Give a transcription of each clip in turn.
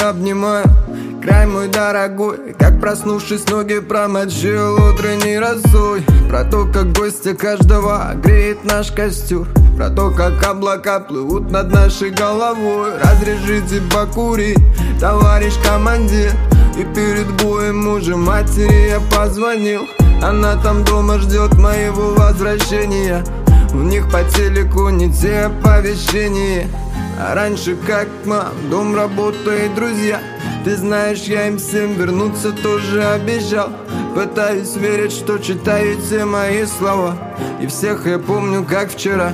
обнимаю. Край мой дорогой, как проснувшись, ноги промочил утренней росой. Про то, как гостя каждого греет наш костер, про то, как облака плывут над нашей головой. Разрешите покурить, товарищ командир. И перед боем уже матери я позвонил. Она там дома ждет моего возвращения. У них по телеку не те оповещения. А раньше как мам, дом, работа и друзья. Ты знаешь, я им всем вернуться тоже обещал. Пытаюсь верить, что читаю все мои слова, и всех я помню, как вчера.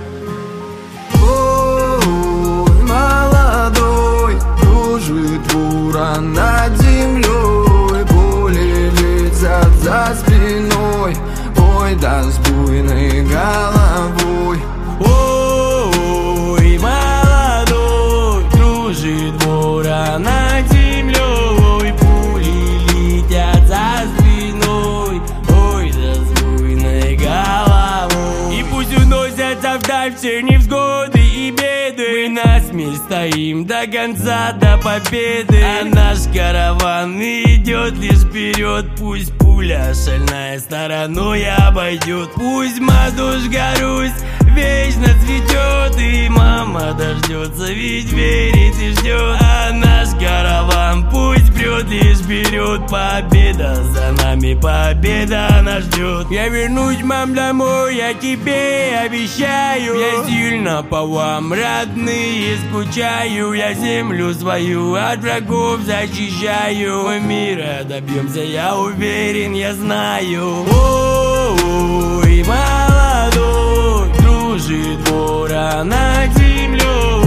Ой, молодой, кружит буран над землей. Пули летят за спиной, ой, да с буйной головой. Ой, молодой, кружит буран над землей. Пули летят за спиной, ой, да с буйной головой. И пусть уносятся вдаль все невзгоды и беды, мы насмерть стоим до конца, до победы. А наш караван идет лишь вперед. Пусть пуля шальная стороной обойдет, пусть матушка Русь вечно цветет, и мама дождется, ведь верит и ждет. А наш караван пусть прет лишь вперед. Победа за нами, победа нас ждет. Я вернусь, мам, домой, я тебе обещаю. Я сильно по вам, родные, скучаю. Я землю свою от врагов защищаю. Мира добьемся, я уверен, я знаю. Ой, молодой, кружит буран над землей.